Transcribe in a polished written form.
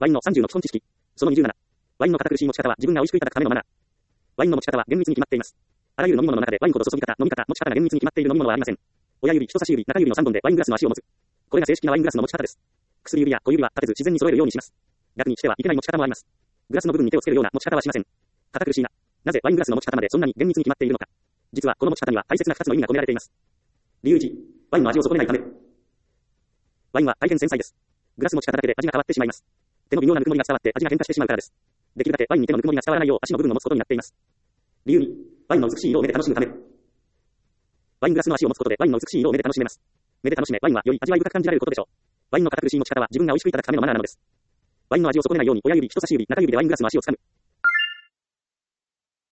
ワインの30の基本知識。その27。ワインの堅苦しい持ち方は自分が美味しくいただくためのマナー。ワインの持ち方は厳密に決まっています。あらゆる飲み物の中でワインほど注ぎ方、飲み方、持ち方が厳密に決まっている飲み物はありません。親指、人差し指、中指の3本でワイングラスの足を持つ。これが正式なワイングラスの持ち方です。薬指や小指は立てず自然に揃えるようにします。逆にしてはいけない持ち方もあります。グラスの部分に手をつけるような持ち方はしません。堅苦しいな。なぜワイングラスの持ち方までそんなに厳密に決まっているのか。実はこの持ち方には大切な2つの意味が込められています。理由1、ワインの味を損ねないため。ワインは大変繊細です。グラス持ち方だけで味が変わってしまいます。手の微妙なぬくもりが伝わって味が変化してしまうからです。できるだけワインに手のぬくもりが伝わらないよう足の部分を持つことになっています。理由2、ワインの美しい色を目で楽しむため。ワイングラスの足を持つことでワインの美しい色を目で楽しめます。目で楽しめ、ワインはより味わい深く感じられることでしょう。ワインの堅苦しい持ち方は自分が美味しくいただくためのマナーなのです。ワインの味を損ねないように親指、人差し指、中指でワイングラスの足をつかむ。